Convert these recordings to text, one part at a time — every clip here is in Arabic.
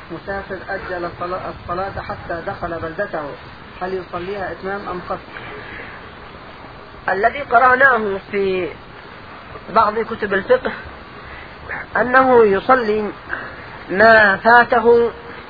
مسافر أجل الصلاة حتى دخل بلدته، هل يصليها إتمام أم قصر؟ الذي قرأناه في بعض كتب الفقه أنه يصلي ما فاته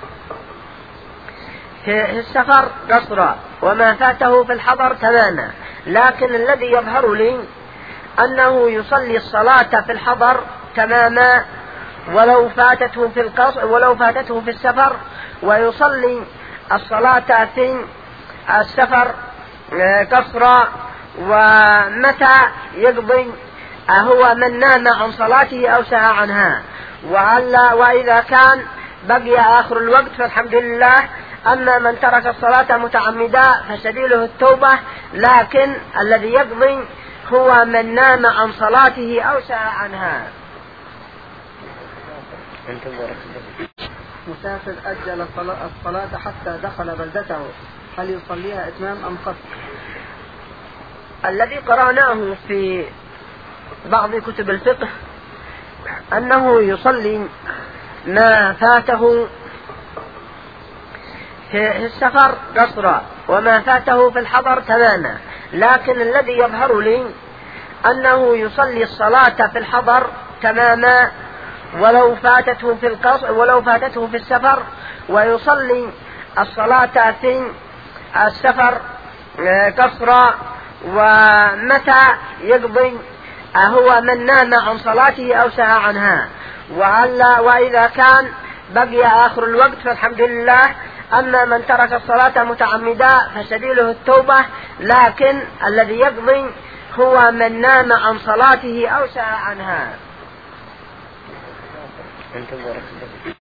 في السفر قصرا وما فاته في الحضر تماما، لكن الذي يظهر لي أنه يصلي الصلاة في الحضر تماما ولو فاتته في السفر، ويصلي الصلاة في السفر قصرا. ومتى يقضي هو من نام عن صلاته أو سهى عنها، وإذا كان بقي آخر الوقت فالحمد لله. أما من ترك الصلاة متعمدا فسبيله التوبة، لكن الذي يقضي هو من نام عن صلاته أو سهى عنها. مسافر أجل الصلاة حتى دخل بلدته، هل يصليها إتمام أم قصر؟ الذي قرأناه في بعض كتب الفقه أنه يصلي ما فاته في السفر قصرا وما فاته في الحضر تماما، لكن الذي يظهر لي أنه يصلي الصلاة في الحضر تماما ولو فاتته في السفر، ويصلي الصلاة في السفر قصرا. ومتى يقضي هو من نام عن صلاته أو سهى عنها، وإذا كان بقي آخر الوقت فالحمد لله. أما من ترك الصلاة متعمدا فسبيله التوبة، لكن الذي يقضي هو من نام عن صلاته أو سهى عنها.